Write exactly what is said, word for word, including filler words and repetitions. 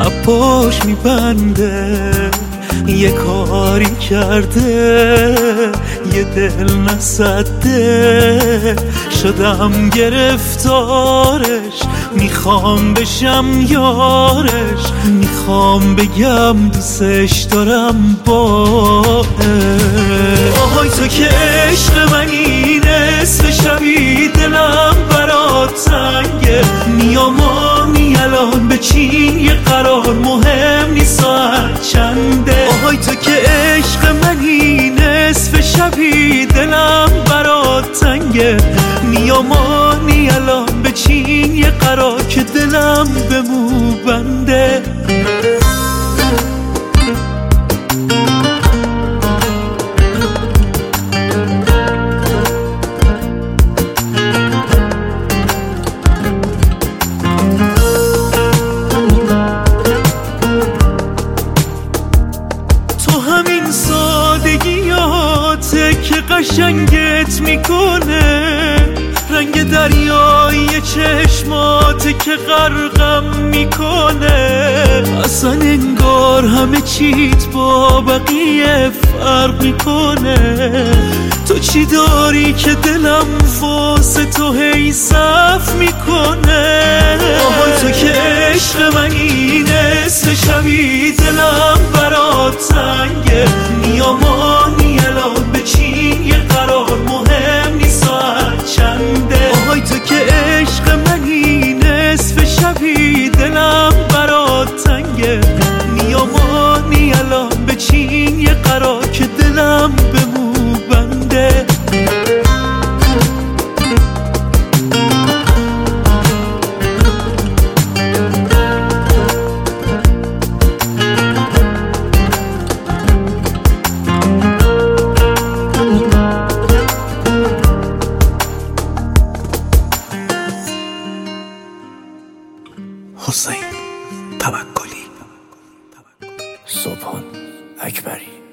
لپاش میبنده، یه کاری کرده یه دل نسده، شدم گرفتارش، میخوام بشم یارش، میخوام بگم دوستش دارم با آهای تو که عشق منی، نصف شبی دلم برات تنگه، میامانی الان به چین یه قرار، مهم نیست ساعت چنده. آهای تو که عشق منی، نصف شبی دلم برات تنگه، میامانی الان به چین یه قرار که دلم به مو بنده. که قشنگت میکنه، رنگ دریایی چشماته که غرقم میکنه، اصلا انگار همه چیت با بقیه فرق میکنه. تو چی داری که دلم واسه تو هی صف میکنه؟ آهای تو که عشق منی، نصف شبی دلم برات تنگه، میامانی الان به چین یه قرار، مهم نیست ساعت چنده. آهای تو که عشق منی، نصف شبی دلم برات تنگه، میامانی الان به چین یه قرار که دلم به مو بنده. حسین توکلی. سبحان اکبری.